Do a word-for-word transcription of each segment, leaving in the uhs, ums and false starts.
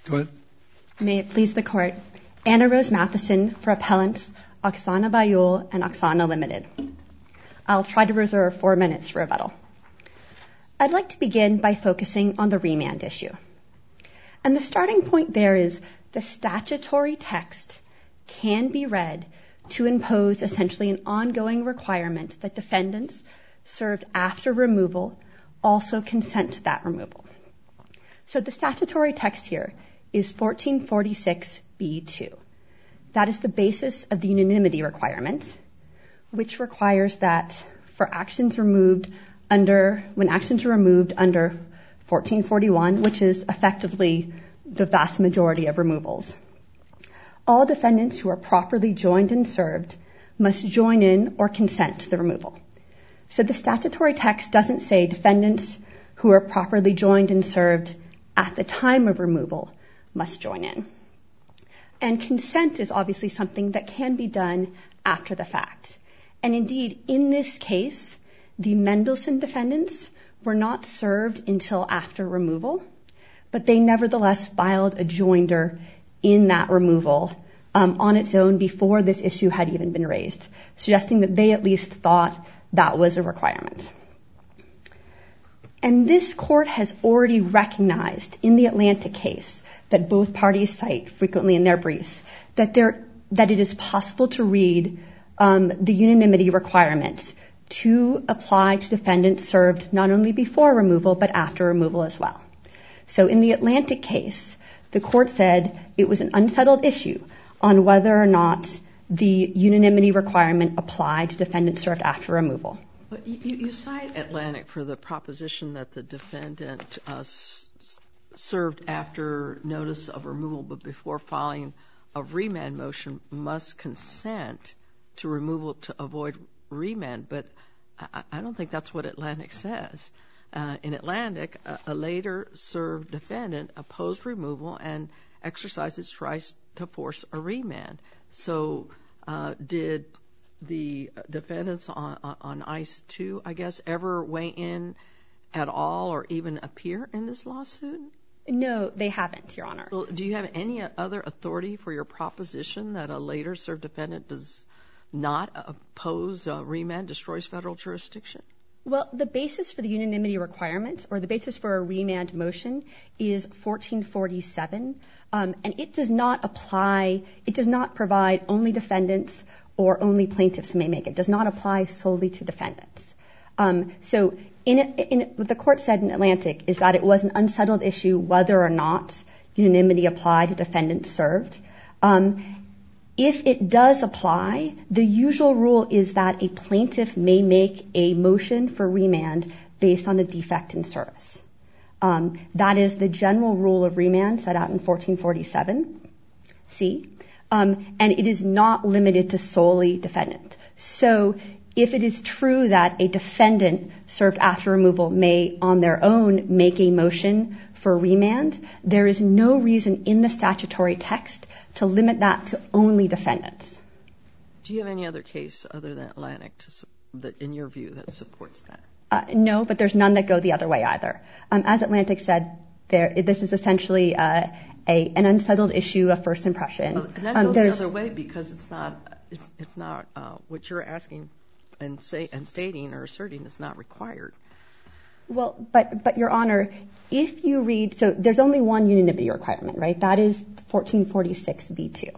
Go ahead. May it please the Court. Anna Rose Matheson for Appellants Oksana Bayul and Oksana Limited. I'll try to reserve four minutes for rebuttal. I'd like to begin by focusing on the remand issue. And the starting point there is the statutory text can be read to impose essentially an ongoing requirement that defendants served after removal also consent to that removal. So the statutory text here is fourteen forty-six B two. That is the basis of the unanimity requirement, which requires that for actions removed under, when actions are removed under fourteen forty-one, which is effectively the vast majority of removals, all defendants who are properly joined and served must join in or consent to the removal. So the statutory text doesn't say defendants who are properly joined and served at the time of removal must join in. And consent is obviously something that can be done after the fact. And indeed, in this case, the Mendelsohn defendants were not served until after removal, but they nevertheless filed a joinder in that removal um, on its own before this issue had even been raised, suggesting that they at least thought that was a requirement. And this court has already recognized in the Atlantic case that both parties cite frequently in their briefs that there that it is possible to read um, the unanimity requirement to apply to defendants served not only before removal but after removal as well. So in the Atlantic case, the court said it was an unsettled issue on whether or not the unanimity requirement applied to defendants served after removal. But you, you cite Atlantic for the proposition that the defendant uh, s- served after notice of removal but before filing a remand motion must consent to removal to avoid remand. But I, I don't think that's what Atlantic says. Uh, in Atlantic, a, a later served defendant opposed removal and exercised his rights to force a remand. So uh, did the defendants on, on, on I C E two, I guess, ever weigh in at all or even appear in this lawsuit? No, they haven't, Your Honor. Well, do you have any other authority for your proposition that a later served defendant does not oppose a remand, destroys federal jurisdiction? Well, the basis for the unanimity requirement, or the basis for a remand motion, is fourteen forty-seven, um, and it does not apply, it does not provide only defendants or only plaintiffs may make it. It does not apply solely to defendants. Um, so in, in, what the court said in Atlantic is that it was an unsettled issue whether or not unanimity applied to defendants served. Um, if it does apply, the usual rule is that a plaintiff may make a motion for remand based on a defect in service. Um, that is the general rule of remand set out in fourteen forty-seven C. Um, and it is not limited to solely defendant. So if it is true that a defendant served after removal may on their own make a motion for remand, there is no reason in the statutory text to limit that to only defendants. Do you have any other case other than Atlantic to, that, in your view, that supports that? Uh, no, but there's none that go the other way either. Um, as Atlantic said, there, this is essentially uh, a, an unsettled issue of first impression. Well, and that um, goes the other way because it's not, it's, it's not uh, what you're asking and say and stating or asserting is not required. Well, but but Your Honor, if you read, so there's only one unanimity requirement, right? That is fourteen forty-six B two.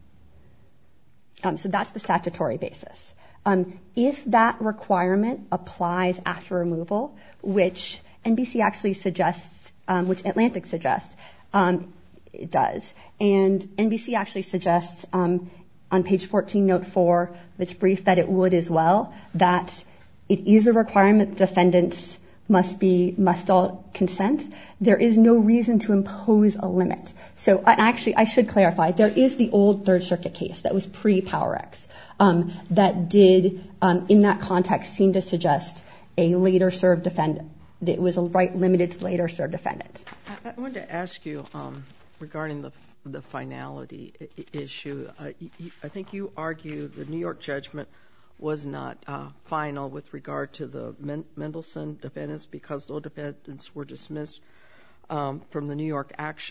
Um, so that's the statutory basis. Um, if that requirement applies after removal, which N B C actually suggests, um, which Atlantic suggests, um, it does, and N B C actually suggests um, on page fourteen, note four, of its brief that it would as well, that it is a requirement that defendants must be, must all consent. There is no reason to impose a limit. So I, actually, I should clarify, there is the old Third Circuit case that was pre-Power X um, that did, um, in that context, seem to suggest a later served defendant. It was a right limited to later served defendants. I, I wanted to ask you um, regarding the the finality I- issue. Uh, you, I think you argue the New York judgment was not uh, final with regard to the Men- Mendelsohn defendants because those defendants were dismissed um, from the New York action.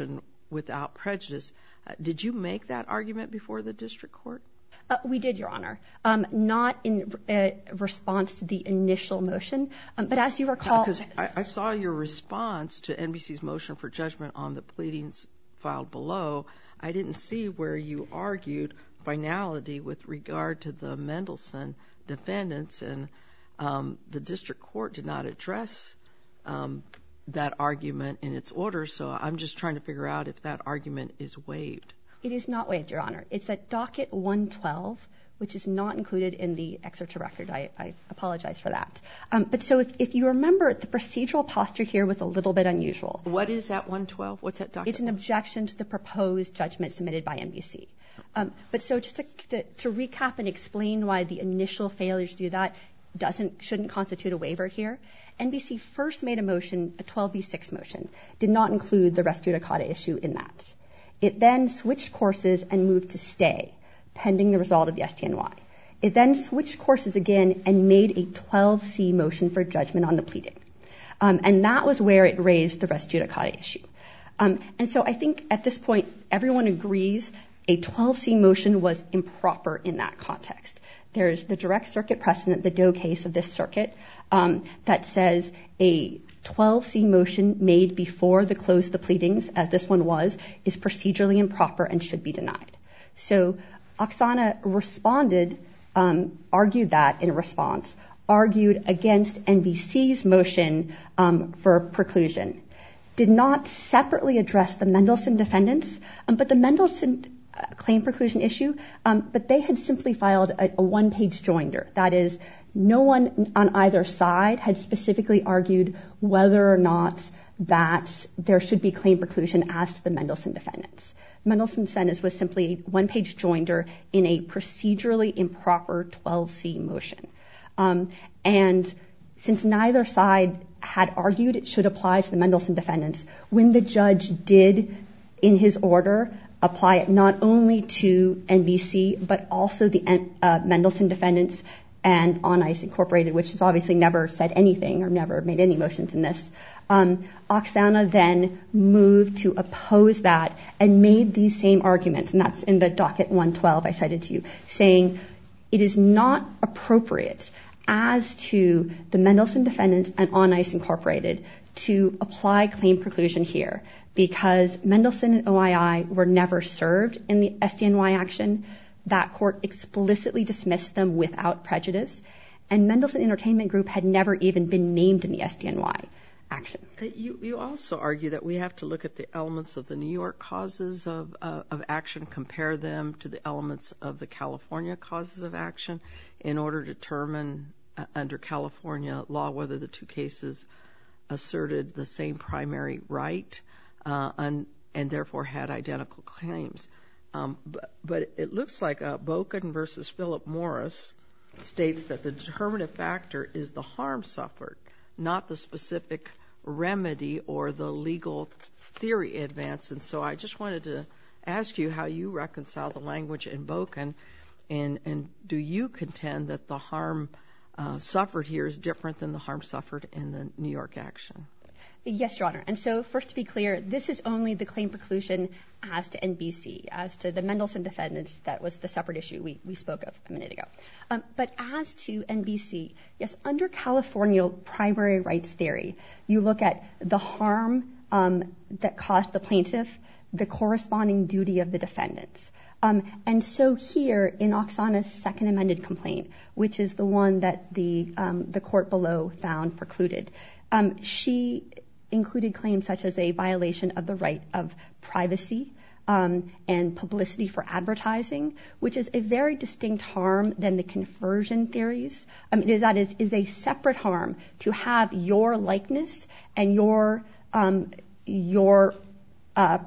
without prejudice. Uh, did you make that argument before the district court? Uh, we did, Your Honor. Um, not in uh, response to the initial motion, um, but as you recall... Because I, I saw your response to N B C's motion for judgment on the pleadings filed below. I didn't see where you argued finality with regard to the Mendelsohn defendants, and um, the district court did not address um, that argument in its order, so I'm just trying to figure out if that argument is waived. It is not waived, Your Honor. It's at docket one twelve, which is not included in the excerpt of record. I, I apologize for that. Um, but so if, if you remember, the procedural posture here was a little bit unusual. What is that one twelve? What's that docket? It's an objection to the proposed judgment submitted by N B C. Um, but so just to, to, to recap and explain why the initial failure to do that doesn't shouldn't constitute a waiver here, N B C first made a motion, a twelve B six motion, did not include the res judicata issue in that. It then switched courses and moved to stay, pending the result of the S T N Y. It then switched courses again and made a twelve C motion for judgment on the pleading. Um, and that was where it raised the res judicata issue. Um, and so I think at this point, everyone agrees a twelve C motion was improper in that context. There's the direct circuit precedent, the Doe case of this circuit, um, that says a twelve C motion made before the close of the pleadings, as this one was, is procedurally improper and should be denied. So Oksana responded, um, argued that in response, argued against N B C's motion um, for preclusion, did not separately address the Mendelsohn defendants, um, but the Mendelsohn uh, claim preclusion issue, um, but they had simply filed a, a one-page joinder. That is, no one on either side had specifically argued whether or not that there should be claim preclusion as to the Mendelsohn defendants. Mendelsohn defendants was simply a one-page joinder in a procedurally improper twelve C motion. Um, and since neither side had argued it should apply to the Mendelsohn defendants, when the judge did, in his order, apply it not only to N B C, but also the uh, Mendelsohn defendants and On Ice Incorporated, which has obviously never said anything or never made any motions in this. Um, Oksana then moved to oppose that and made these same arguments, and that's in the docket one twelve I cited to you, saying it is not appropriate as to the Mendelsohn defendants and On Ice Incorporated to apply claim preclusion here because Mendelsohn and O I I were never served in the S D N Y action. That court explicitly dismissed them without prejudice, and Mendelsohn Entertainment Group had never even been named in the S D N Y action. You, you also argue that we have to look at the elements of the New York causes of, uh, of action, compare them to the elements of the California causes of action in order to determine uh, under California law whether the two cases asserted the same primary right uh, and, and therefore had identical claims. Um, but, but it looks like uh, Boken versus Philip Morris states that the determinative factor is the harm suffered, not the specific remedy or the legal theory advance. And so I just wanted to ask you how you reconcile the language in Boken, and, and do you contend that the harm uh, suffered here is different than the harm suffered in the New York action? Yes, Your Honor. And so first to be clear, this is only the claim preclusion as to N B C, as to the Mendelsohn defendants. That was the separate issue we, we spoke of a minute ago. Um, but as to N B C, yes, under California primary rights theory, you look at the harm um, that caused the plaintiff, the corresponding duty of the defendants. Um, and so here in Oksana's second amended complaint, which is the one that the, um, the court below found precluded, um, she included claims such as a violation of the right of privacy um, and publicity for advertising, which is a very distinct harm than the conversion theories. Um, it is, that is, is a separate harm to have your likeness and your um, your uh,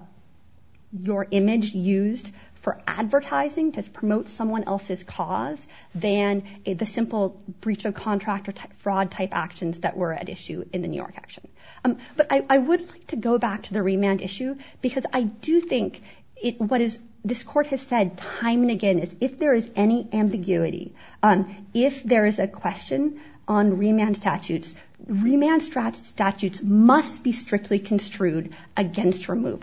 your image used for advertising to promote someone else's cause than a, the simple breach of contract or t- fraud type actions that were at issue in the New York action. Um, but I, I would like to go back to the remand issue because I do think it, what is this court has said time and again is if there is any ambiguity, um, if there is a question on remand statutes, remand strat- statutes must be strictly construed against removal.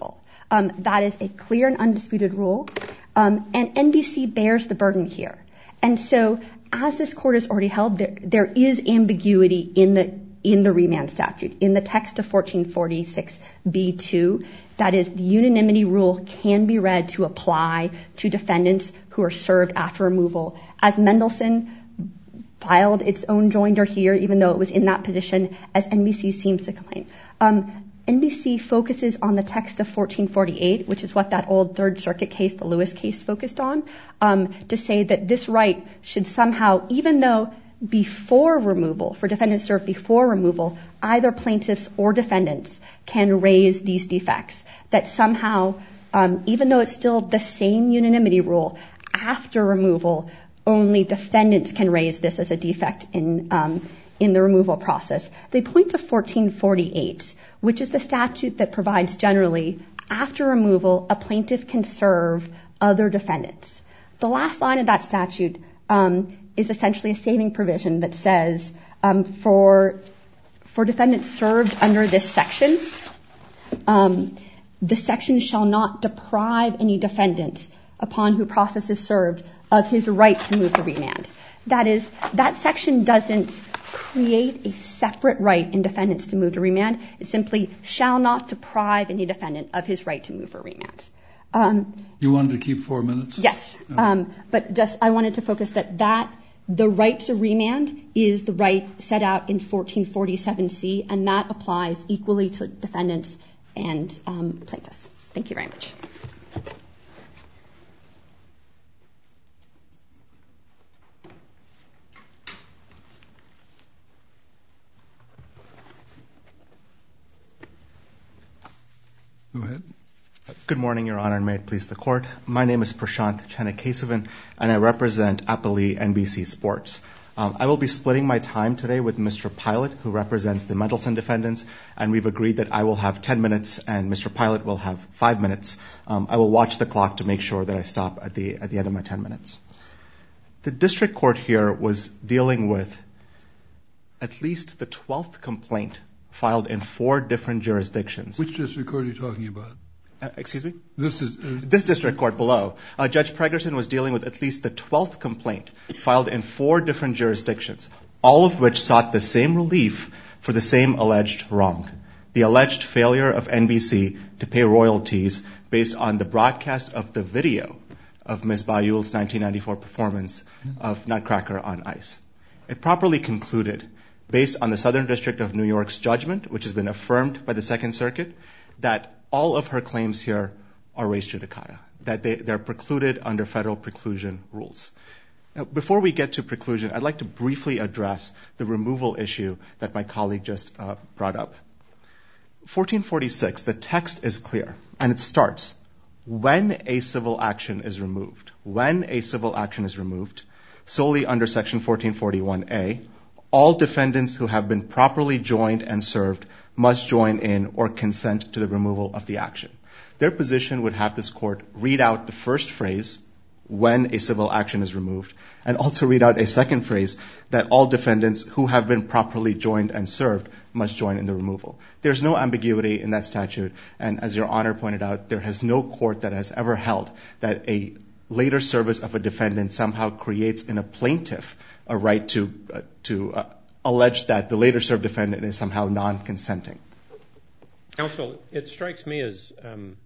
Um, that is a clear and undisputed rule, um, and N B C bears the burden here. And so, as this court has already held, there, there is ambiguity in the in the remand statute, in the text of fourteen forty-six B two. That is, the unanimity rule can be read to apply to defendants who are served after removal. As Mendelsohn filed its own joinder here, even though it was in that position, as N B C seems to complain. Um, N B C focuses on the text of fourteen forty-eight, which is what that old Third Circuit case, the Lewis case, focused on, um, to say that this right should somehow, even though before removal, for defendants served before removal, either plaintiffs or defendants can raise these defects, that somehow, um, even though it's still the same unanimity rule, after removal, only defendants can raise this as a defect in um, in the removal process. They point to fourteen forty-eight, which is the statute that provides generally, after removal, a plaintiff can serve other defendants. The last line of that statute um, is essentially a saving provision that says, um, for for defendants served under this section, um, the section shall not deprive any defendant upon who process is served of his right to move to remand. That is, that section doesn't create a separate right in defendants to move to remand. It simply shall not deprive any defendant of his right to move for remand. Um, you wanted to keep four minutes? Yes. Oh. Um, but just I wanted to focus that that the right to remand is the right set out in fourteen forty-seven C, and that applies equally to defendants and um, plaintiffs. Thank you very much. Go ahead. Good morning, Your Honor, and may it please the Court. My name is Prashant Chennakasevan, and I represent Applee N B C Sports. Um, I will be splitting my time today with Mister Pilot, who represents the Mendelsohn defendants, and we've agreed that I will have ten minutes and Mister Pilot will have five minutes. Um, I will watch the clock to make sure that I stop at the at the end of my ten minutes. The district court here was dealing with at least the twelfth complaint filed in four different jurisdictions. Which district court are you talking about? Uh, excuse me? This is uh, this district court below. Uh, Judge Pregerson was dealing with at least the twelfth complaint filed in four different jurisdictions, all of which sought the same relief for the same alleged wrong, the alleged failure of N B C to pay royalties based on the broadcast of the video of Miz Bayul's nineteen ninety-four performance of Nutcracker on Ice. It properly concluded, based on the Southern District of New York's judgment, which has been affirmed by the Second Circuit, that all of her claims here are res judicata, that they, they're precluded under federal preclusion rules. Now, before we get to preclusion, I'd like to briefly address the removal issue that my colleague just uh, brought up. fourteen forty-six, the text is clear, and it starts, when a civil action is removed, when a civil action is removed, solely under Section fourteen forty-one A, all defendants who have been properly joined and served must join in or consent to the removal of the action. Their position would have this court read out the first phrase, when a civil action is removed, and also read out a second phrase, that all defendants who have been properly joined and served must join in the removal. There's no ambiguity in that statute, and as Your Honor pointed out, there has no court that has ever held that a later service of a defendant somehow creates in a plaintiff a right to uh, to uh, allege that the later served defendant is somehow non-consenting. Counsel, it strikes me as um,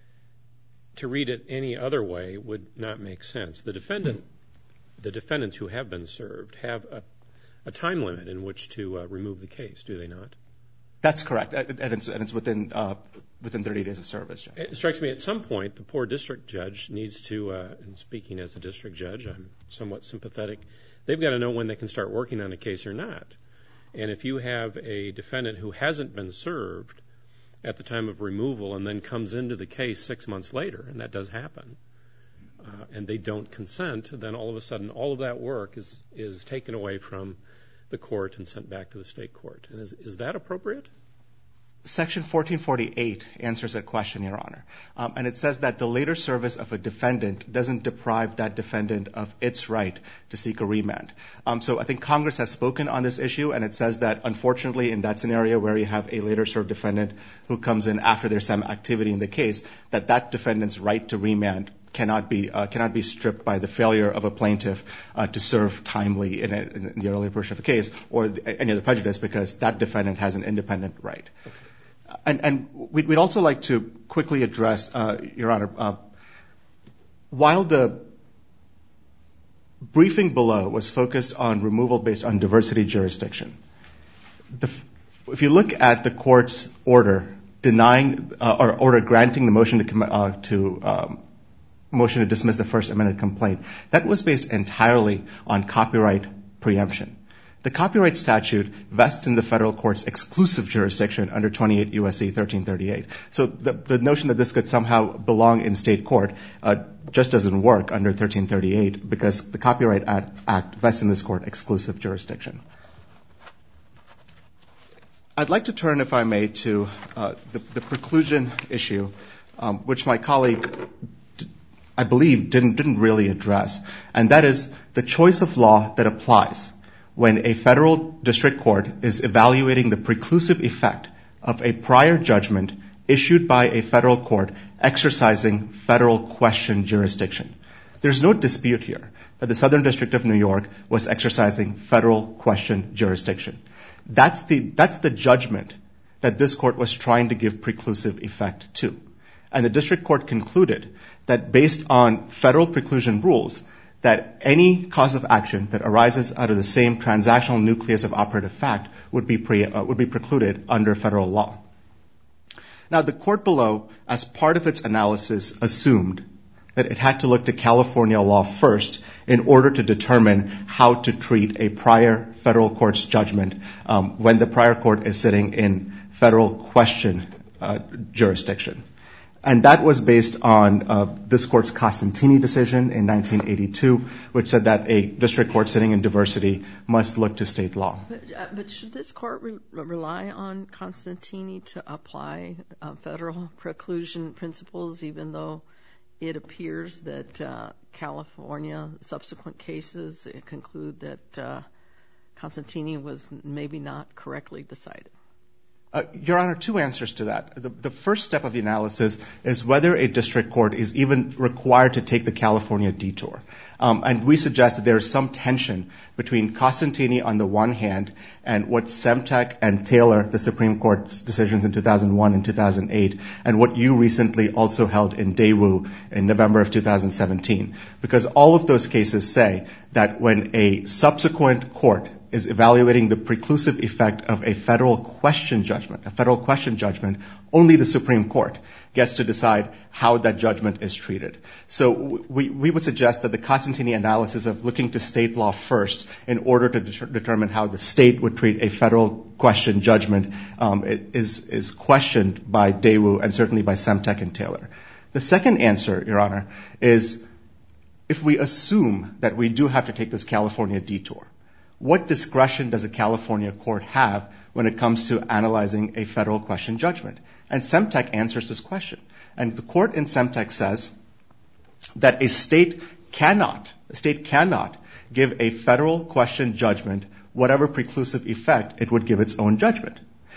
to read it any other way would not make sense. The defendant, the defendants who have been served have a, a time limit in which to uh, remove the case, do they not? That's correct, and it's, and it's within uh, within thirty days of service. It strikes me at some point the poor district judge needs to, uh, and speaking as a district judge, I'm somewhat sympathetic, they've got to know when they can start working on a case or not. And if you have a defendant who hasn't been served at the time of removal and then comes into the case six months later, and that does happen, uh, and they don't consent, then all of a sudden all of that work is, is taken away from the court and sent back to the state court. And is, is that appropriate? Section fourteen forty-eight answers that question, Your Honor. Um, and it says that the later service of a defendant doesn't deprive that defendant of its right to seek a remand. Um, so I think Congress has spoken on this issue, and it says that, unfortunately, in that scenario where you have a later served defendant who comes in after there's some activity in the case, that that defendant's right to remand cannot be uh, cannot be stripped by the failure of a plaintiff uh, to serve timely in, a, in the earlier portion of a case or the, any other prejudice, because that defendant has an independent right. Okay. And, and we'd also like to quickly address, uh, Your Honor, uh, while the briefing below was focused on removal based on diversity jurisdiction, the, if you look at the court's order denying uh, or order granting the motion to, uh, to um, motion to dismiss the First Amendment complaint, that was based entirely on copyright preemption. The copyright statute vests in the federal court's exclusive jurisdiction under twenty-eight U S C thirteen thirty-eight. So the, the notion that this could somehow belong in state court uh, just doesn't work under thirteen thirty-eight, because the Copyright Act, Act vests in this court exclusive jurisdiction. I'd like to turn, if I may, to uh, the, the preclusion issue, um, which my colleague, I believe, didn't, didn't really address, and that is the choice of law that applies when a federal district court is evaluating the preclusive effect of a prior judgment issued by a federal court exercising federal question jurisdiction. There's no dispute here that the Southern District of New York was exercising federal question jurisdiction. That's the, that's the judgment that this court was trying to give preclusive effect to. And the district court concluded that based on federal preclusion rules, that any cause of action that arises out of the same transactional nucleus of operative fact would be, pre, uh, would be precluded under federal law. Now, the court below, as part of its analysis, assumed that it had to look to California law first in order to determine how to treat a prior federal court's judgment um, when the prior court is sitting in federal question uh, jurisdiction. And that was based on uh, this court's Costantini decision in nineteen eighty-two, which said that a district court sitting in diversity must look to state law. But, uh, but should this court re- rely on Costantini to apply uh, federal preclusion principles, even though it appears that uh, California subsequent cases conclude that uh, Costantini was maybe not correctly decided? Uh, Your Honor, two answers to that. The, the first step of the analysis is whether a district court is even required to take the California detour. Um, and we suggest that there is some tension between Costantini on the one hand and what Semtec and Taylor, the Supreme Court's decisions in two thousand one and two thousand eight, and what you recently also held in Daewoo in November of two thousand seventeen. Because all of those cases say that when a subsequent court is evaluating the preclusive effect of a federal question judgment, a federal question judgment, only the Supreme Court gets to decide how that judgment is treated. So we, we would suggest that the Costantini analysis of looking to state law first in order to de- determine how the state would treat a federal question judgment um, is, is questioned by Daewoo and certainly by Semtec and Taylor. The second answer, Your Honor, is if we assume that we do have to take this California detour, what discretion does a California court have when it comes to analyzing a federal question judgment? And Semtec answers this question. And the court in Semtec says that a state cannot, a state cannot give a federal question judgment whatever preclusive effect it would give its own judgment.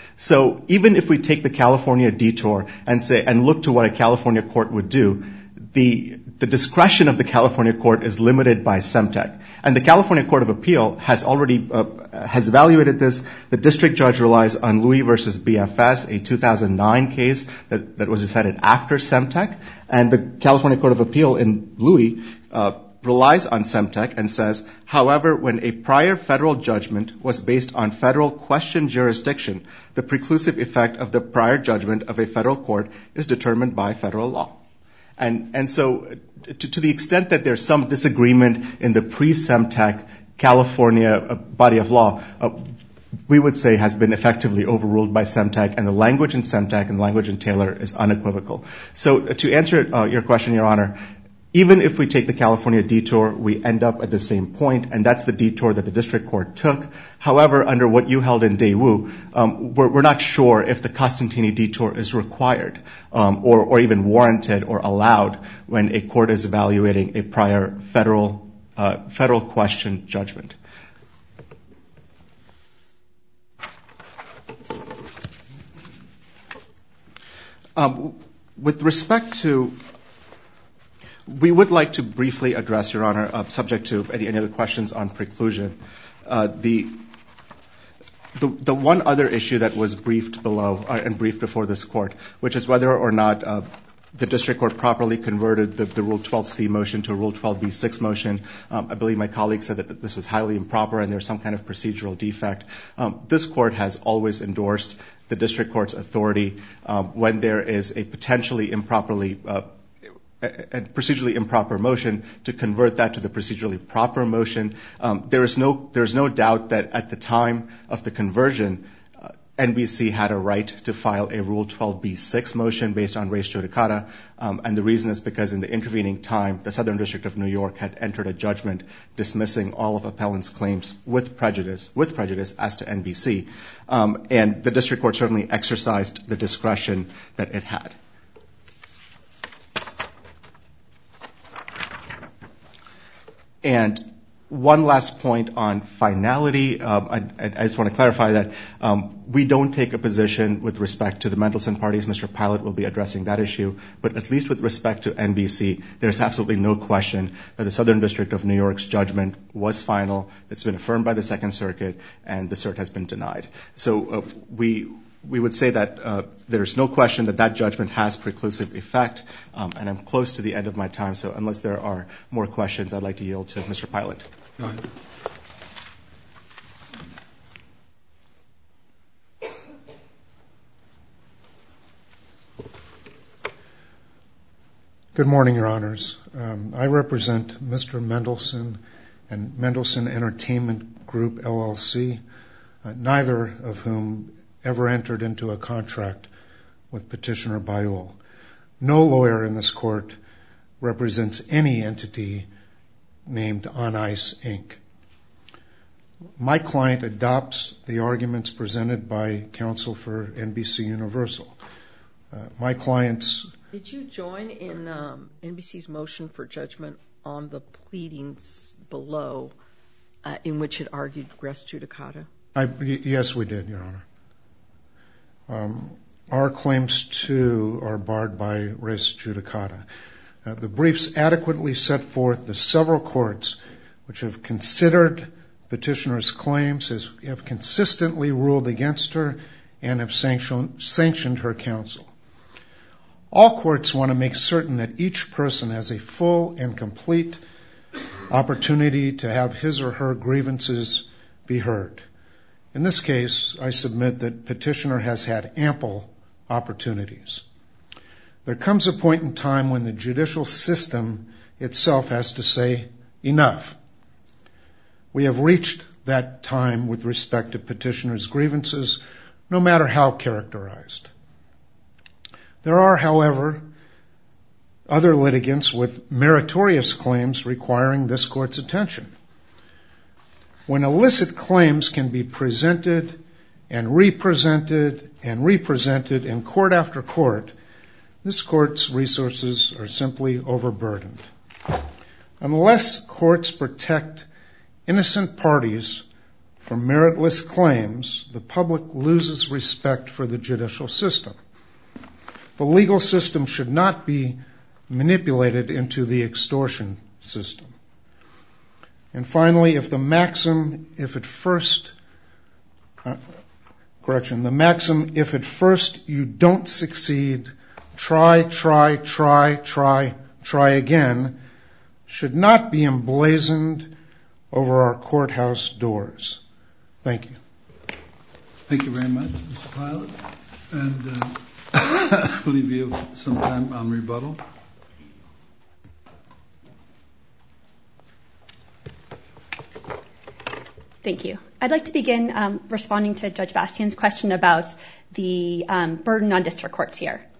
So even if we take the California detour and say, and look to what a California court would do, the, the discretion of the California court is limited by Semtec. And the California Court of Appeal has already, uh, has evaluated this. The district judge relies on Louis versus B F S, a two thousand nine case that, that was decided after Semtec. And the California Court of Appeal in Louis, uh, relies on Semtec and says, however, when a prior federal judgment was based on federal question jurisdiction, the preclusive effect of the prior judgment of a federal court is determined by federal law. And, and so to, to the extent that there's some disagreement in the pre-Semtec California body of law, uh, we would say has been effectively overruled by Semtec, and the language in Semtec and the language in Taylor is unequivocal. So to answer uh, your question, Your Honor, Even if we take the California detour, we end up at the same point, and that's the detour that the district court took. However, under what you held in Daewoo, um, we're, we're not sure if the Costantini detour is required um, or, or even warranted or allowed when a court is evaluating a prior federal uh, federal question judgment. Um, with respect to We would like to briefly address, Your Honor, uh, subject to any, any other questions on preclusion. Uh, the, the the one other issue that was briefed below uh, and briefed before this court, which is whether or not uh, the district court properly converted the, the Rule twelve C motion to a Rule twelve B six motion. Um, I believe my colleague said that this was highly improper and there's some kind of procedural defect. Um, this court has always endorsed the district court's authority um, when there is a potentially improperly uh, a procedurally improper motion to convert that to the procedurally proper motion. Um, there is no there is no doubt that at the time of the conversion, uh, N B C had a right to file a Rule twelve B six motion based on res judicata, um, and the reason is because in the intervening time, the Southern District of New York had entered a judgment dismissing all of appellant's claims with prejudice, with prejudice as to N B C, um, and the district court certainly exercised the discretion that it had. And one last point on finality. Um, I, I just want to clarify that um, we don't take a position with respect to the Mendelsohn parties. Mister Pilot will be addressing that issue. But at least with respect to N B C, there's absolutely no question that the Southern District of New York's judgment was final. It's been affirmed by the Second Circuit, and the cert has been denied. So uh, we... We would say that uh, there's no question that that judgment has preclusive effect, um, and I'm close to the end of my time, so unless there are more questions, I'd like to yield to Mister Pilot. Go ahead. Good morning, Your Honors. Um, I represent Mister Mendelsohn and Mendelsohn Entertainment Group, L L C, uh, neither of whom ever entered into a contract with Petitioner Bayul. No lawyer in this court represents any entity named On Ice, Incorporated. My client adopts the arguments presented by counsel for N B C Universal. Uh, my client's... Did you join in um, N B C's motion for judgment on the pleadings below uh, in which it argued res judicata? I, yes, we did, Your Honor. Um, our claims, too, are barred by res judicata. Uh, the briefs adequately set forth the several courts which have considered petitioner's claims, has, have consistently ruled against her, and have sanctioned, sanctioned her counsel. All courts want to make certain that each person has a full and complete opportunity to have his or her grievances be heard. In this case, I submit that petitioner has had ample opportunities. There comes a point in time when the judicial system itself has to say, enough. We have reached that time with respect to petitioner's grievances, no matter how characterized. There are, however, other litigants with meritorious claims requiring this court's attention. When illicit claims can be presented and represented and represented in court after court, this court's resources are simply overburdened. Unless courts protect innocent parties from meritless claims, the public loses respect for the judicial system. The legal system should not be manipulated into the extortion system. And finally, if the maxim, if at first, uh, correction, the maxim, if at first you don't succeed, try, try, try, try, try again, should not be emblazoned over our courthouse doors. Thank you. Thank you very much, Mister Pilot. And uh, I believe you have some time on rebuttal. Thank you. I'd like to begin um, responding to Judge Bastian's question about the um, burden on district courts here.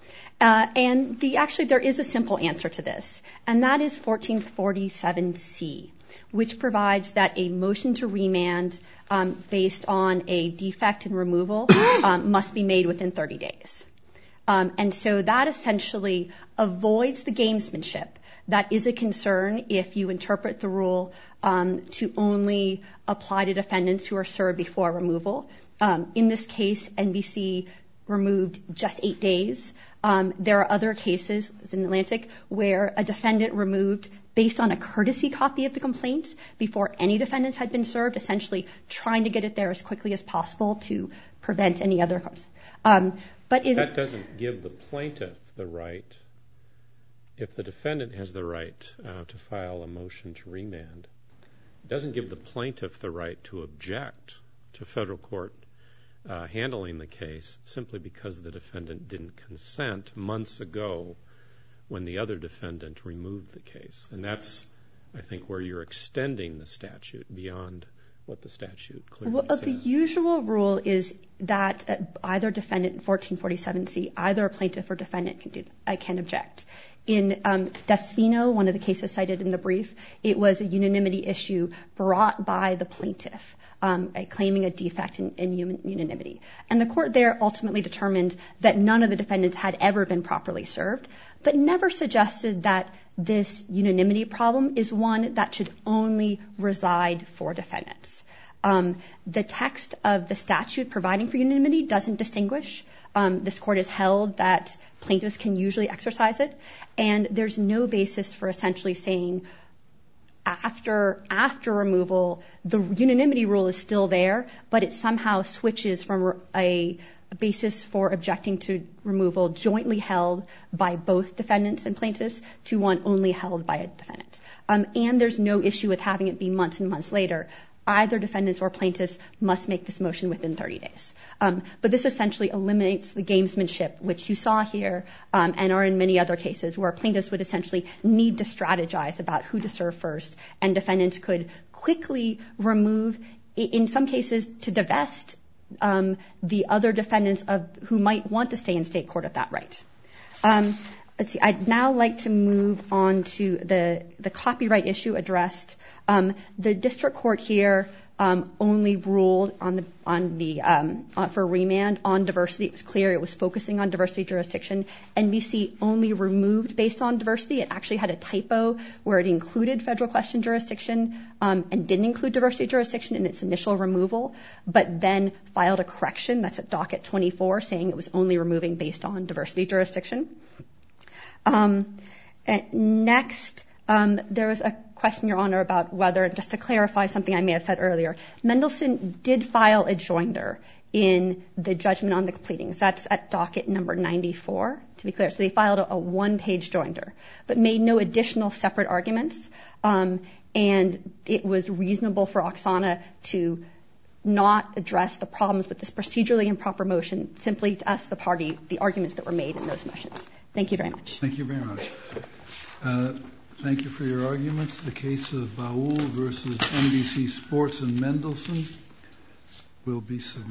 Uh, and the, actually, there is a simple answer to this, and that is fourteen forty-seven C, which provides that a motion to remand um, based on a defect in removal um, must be made within thirty days. Um, and so that essentially avoids the gamesmanship that is a concern if you interpret the rule um, to only apply to defendants who are served before removal. Um, in this case, N B C removed just eight days. Um, there are other cases in Atlantic where a defendant removed based on a courtesy copy of the complaint before any defendants had been served, essentially trying to get it there as quickly as possible to prevent any other harms. Um, but it, that doesn't give the plaintiff the right, if the defendant has the right uh, to file a motion to remand, it doesn't give the plaintiff the right to object to federal court Uh, handling the case simply because the defendant didn't consent months ago when the other defendant removed the case. And that's, I think, where you're extending the statute beyond what the statute clearly well, says. The usual rule is that uh, either defendant in fourteen forty-seven C, either a plaintiff or defendant can, do, uh, can object. In um, Desfino, one of the cases cited in the brief, it was a unanimity issue brought by the plaintiff, um, uh, claiming a defect in, in unanimity. And the court there ultimately determined that none of the defendants had ever been properly served, but never suggested that this unanimity problem is one that should only reside for defendants. Um, the text of the statute providing for unanimity doesn't distinguish. Um, this court has held that plaintiffs can usually exercise it, and there's no basis for essentially saying after after removal, the unanimity rule is still there, but it somehow switches from a, a basis for objecting to removal jointly held by both defendants and plaintiffs to one only held by a defendant. Um, and there's no issue with having it be months and months later. Either defendants or plaintiffs must make this motion within thirty days. Um, but this essentially eliminates the gamesmanship, which you saw here um, and are in many other cases, where plaintiffs would essentially need to strategize about who to serve first, and defendants could quickly remove, in some cases, to divest um, the other defendants of who might want to stay in state court at that right. Um, let's see. I'd now like to move on to the the copyright issue addressed. Um, the district court here um, only ruled on the on the um, uh, for remand on diversity. It was clear it was focusing on diversity jurisdiction. N B C only removed based on diversity. It actually had a typo where it included federal question jurisdiction um, and didn't include diversity jurisdiction in its initial removal, but then filed a correction. That's at docket twenty-four, saying it was only removing based on diversity jurisdiction. Um, next, um, there was a question, Your Honor, about whether, just to clarify something I may have said earlier, Mendelsohn did file a joinder in the judgment on the pleadings. That's at docket number ninety-four, to be clear. So they filed a, a one-page joinder, but made no additional separate arguments. Um, and it was reasonable for Oksana to not address the problems with this procedurally improper motion, simply to ask the party the arguments that were made in those motions. Thank you very much. Thank you very much. Uh, thank you for your arguments. The case of Baul versus N B C Sports and Mendelsohn will be submitted.